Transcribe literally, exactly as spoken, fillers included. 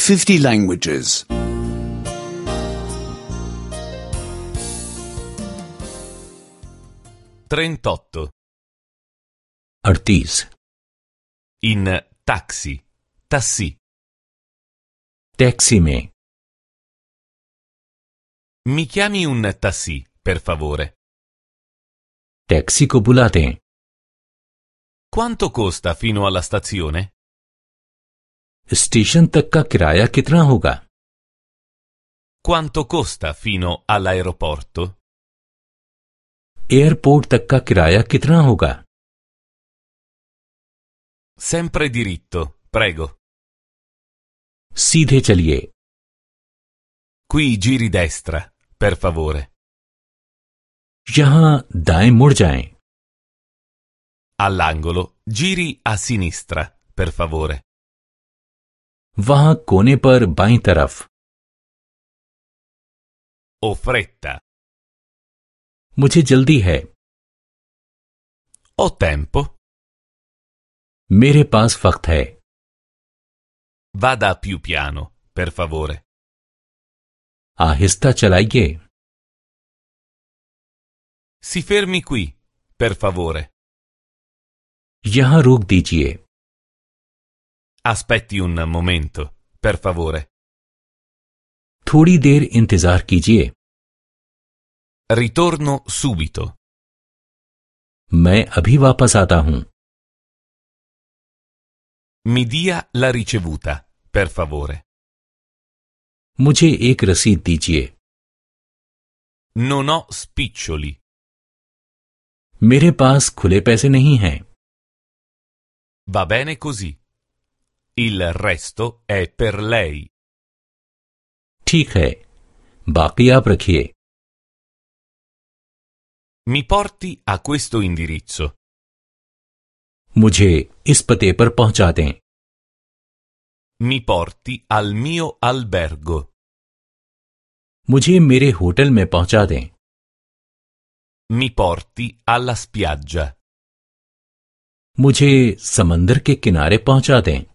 fifty languages. trentotto. अड़तीस. In taxi. Taxi. Taxi में. Mi chiami un taxi, per favore. Taxi को बुला दें. Quanto costa fino alla stazione? Station तक का किराया कितना होगा? Quanto costa fino all'aeroporto? Airport तक का किराया कितना होगा? Sempre diritto, prego. सीधे चलिए. Qui giri destra, per favore. यहां दाएं मुड़ जाएं. All'angolo, giri a sinistra, per favore. वहां कोने पर बाईं तरफ. Ho fretta. मुझे जल्दी है. Ho tempo. मेरे पास वक्त है. Vada più piano, per favore. आहिस्ता चलाइए. Si fermi qui, per favore. यहां रोक दीजिए. Aspetti un momento, per favore. थोड़ी देर इंतजार कीजिए. Ritorno subito. मैं अभी वापस आता हूं. Mi dia la ricevuta, per favore. मुझे एक रसीद दीजिए. Non ho spiccioli. मेरे पास खुले पैसे नहीं हैं. Va bene così. Il resto è per lei. ठीक है, बाकी आप रखिए. Mi porti a questo indirizzo. मुझे इस पते पर पहुंचा दें. Mi porti al mio albergo. मुझे मेरे होटल में पहुंचा दें. Mi porti alla spiaggia. मुझे समंदर के किनारे पहुंचा दें.